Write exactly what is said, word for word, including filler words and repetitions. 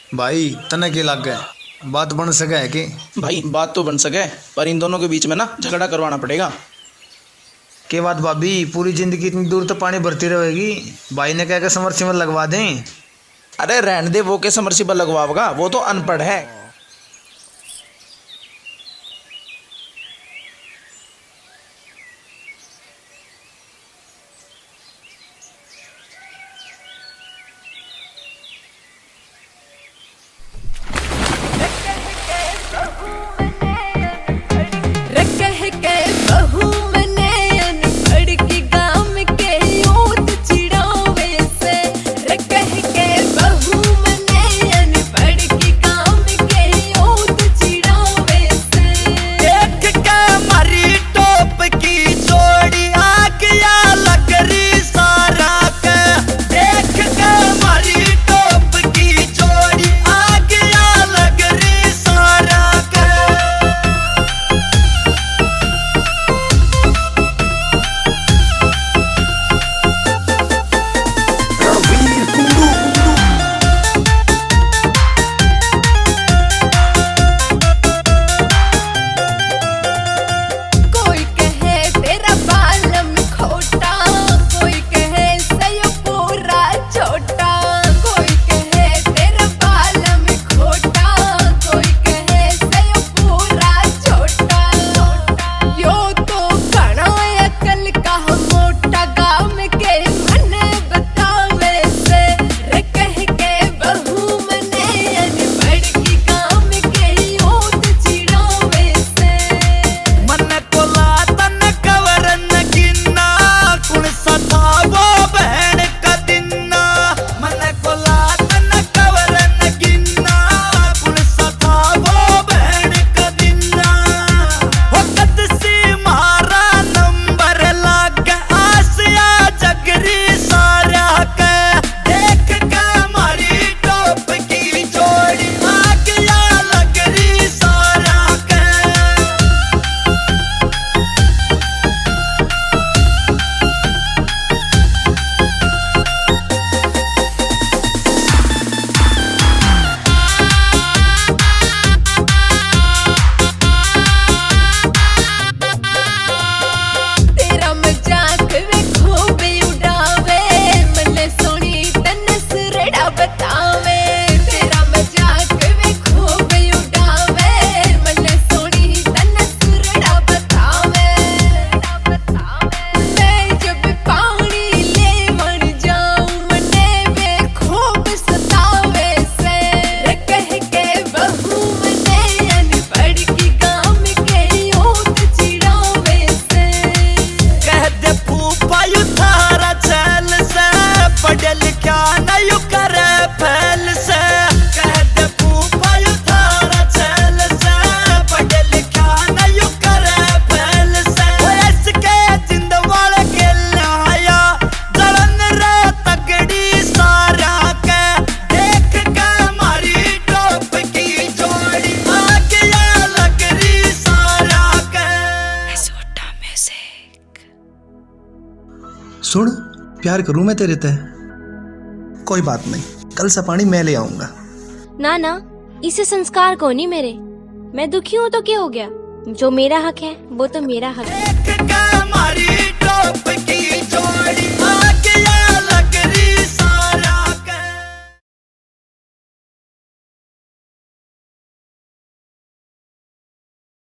भाई तने के लग गए, बात बन सके है कि? भाई बात तो बन सके, पर इन दोनों के बीच में ना झगड़ा करवाना पड़ेगा। के बात भाभी, पूरी जिंदगी इतनी दूर तो पानी भरती रहेगी, भाई ने कह के समरसीबल लगवा दें। अरे रहने दे, वो के समरसीबल लगवाएगा, वो तो अनपढ़ है। सुन, प्यार करूं मैं तेरे ते। कोई बात नहीं, कल से पानी मैं ले आऊंगा। ना ना, इसे संस्कार को नहीं मेरे। मैं दुखी हूँ तो क्या हो गया, जो मेरा हक है वो तो मेरा हक है।